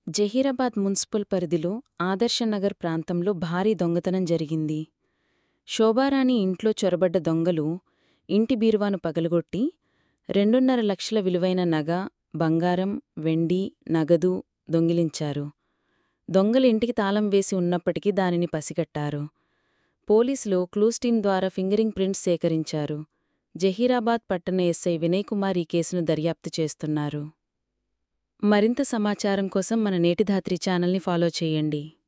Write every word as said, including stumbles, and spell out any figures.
Zaheerabad municipal పరిధిలో ఆదర్శనగర్ ప్రాంతంలో భారీ దొంగతనం జరిగింది. శోభారాణి ఇంట్లో చొరబడ్డ దొంగలు ఇంటి బీరువాను పగలగొట్టి రెండున్నర లక్షల విలువైన నగ, బంగారం, వెండి, నగదు దొంగిలించారు. దొంగలు ఇంటికి తాళం వేసి ఉన్నప్పటికీ దానిని పసిగట్టారు. పోలీసులు క్లూస్ టీం ద్వారా ఫింగరింగ్ ప్రింట్స్ సేకరించారు. జహీరాబాద్ పట్టణ ఎస్ఐ వినయ్ కుమార్ ఈ కేసును దర్యాప్తు చేస్తున్నారు. మరింత సమాచారం కోసం మన నేటిధాత్రి ఛానల్ని ఫాలో చేయండి.